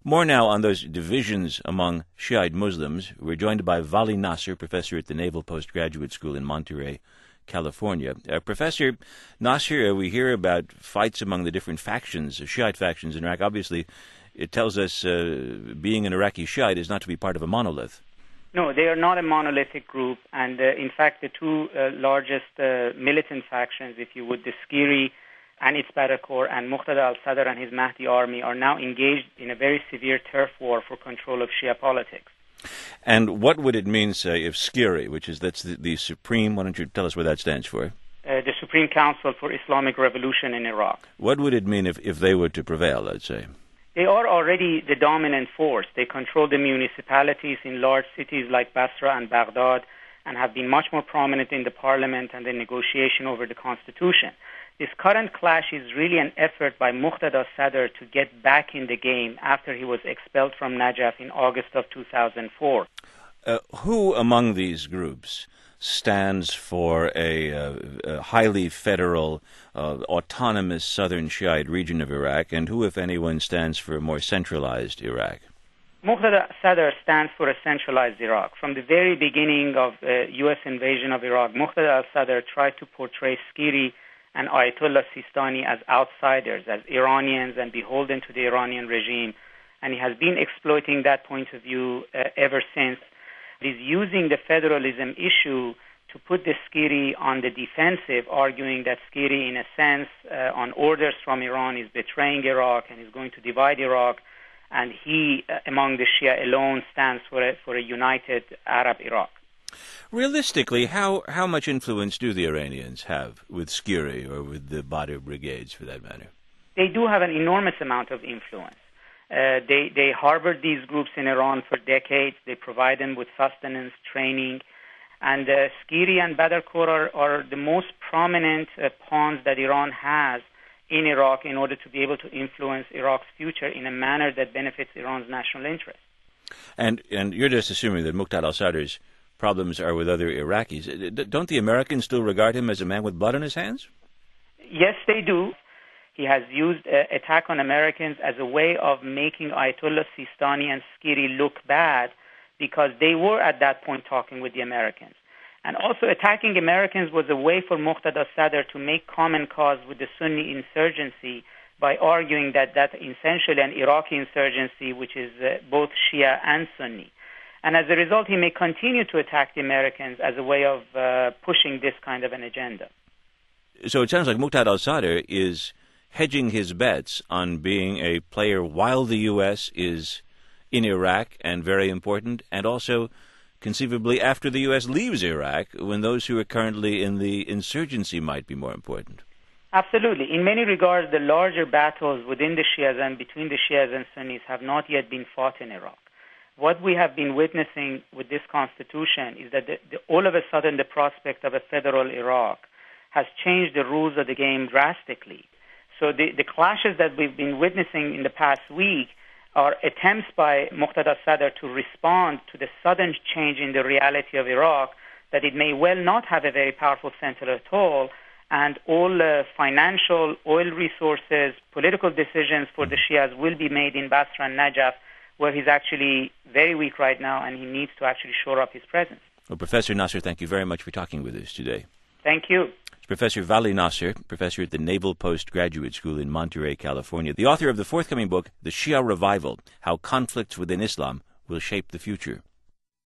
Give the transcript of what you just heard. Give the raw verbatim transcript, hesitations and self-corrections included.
More now on those divisions among Shiite Muslims. We're joined by Vali Nasr, professor at the Naval Postgraduate School in Monterey, California. Uh, Professor Nasr, uh, we hear about fights among the different factions, uh, Shiite factions in Iraq. Obviously, it tells us uh, being an Iraqi Shiite is not to be part of a monolith. No, they are not a monolithic group, and uh, in fact, the two uh, largest uh, militant factions, if you would, the Skiri and its Badr Corps and Muqtada al-Sadr and his Mahdi army are now engaged in a very severe turf war for control of Shia politics. And what would it mean, say, if Skiri, which is that's the, the supreme, why don't you tell us what that stands for? Uh, the Supreme Council for Islamic Revolution in Iraq. What would it mean if, if they were to prevail, let's say? They are already the dominant force. They control the municipalities in large cities like Basra and Baghdad and have been much more prominent in the parliament and the negotiation over the constitution. This current clash is really an effort by Muqtada Sadr to get back in the game after he was expelled from Najaf in August of two thousand four. Uh, who among these groups stands for a, uh, a highly federal, uh, autonomous southern Shiite region of Iraq, and who, if anyone, stands for a more centralized Iraq? Muqtada Sadr stands for a centralized Iraq. From the very beginning of the uh, U S invasion of Iraq, Muqtada al-Sadr tried to portray Skiri and Ayatollah Sistani as outsiders, as Iranians and beholden to the Iranian regime. And he has been exploiting that point of view uh, ever since. He's using the federalism issue to put the Skiri on the defensive, arguing that Skiri, in a sense, uh, on orders from Iran, is betraying Iraq and is going to divide Iraq. And he, uh, among the Shia alone, stands for a, for a united Arab Iraq. Realistically, how, how much influence do the Iranians have with Skiri or with the Badr brigades, for that matter? They do have an enormous amount of influence. Uh, they, they harbored these groups in Iran for decades. They provide them with sustenance, training. And uh, Skiri and Badr Corps are, are the most prominent uh, pawns that Iran has in Iraq in order to be able to influence Iraq's future in a manner that benefits Iran's national interest. And, and you're just assuming that Muqtada al-Sadr's problems are with other Iraqis. Don't the Americans still regard him as a man with blood on his hands? Yes, they do. He has used uh, attack on Americans as a way of making Ayatollah Sistani and Skiri look bad because they were at that point talking with the Americans. And also attacking Americans was a way for Muqtada Sadr to make common cause with the Sunni insurgency by arguing that that's essentially an Iraqi insurgency, which is uh, both Shia and Sunni. And as a result, he may continue to attack the Americans as a way of uh, pushing this kind of an agenda. So it sounds like Muqtada al-Sadr is hedging his bets on being a player while the U S is in Iraq and very important, and also conceivably after the U S leaves Iraq, when those who are currently in the insurgency might be more important. Absolutely. In many regards, the larger battles within the Shias and between the Shias and Sunnis have not yet been fought in Iraq. What we have been witnessing with this constitution is that the, the, all of a sudden the prospect of a federal Iraq has changed the rules of the game drastically. So the, the clashes that we've been witnessing in the past week are attempts by Muqtada Sadr to respond to the sudden change in the reality of Iraq, that it may well not have a very powerful center at all, and all uh, financial, oil resources, political decisions for the Shias will be made in Basra and Najaf, where he's actually very weak right now, and he needs to actually shore up his presence. Well, Professor Nasr, thank you very much for talking with us today. Thank you. It's Professor Vali Nasr, professor at the Naval Postgraduate School in Monterey, California, the author of the forthcoming book, The Shia Revival, How Conflicts Within Islam Will Shape the Future.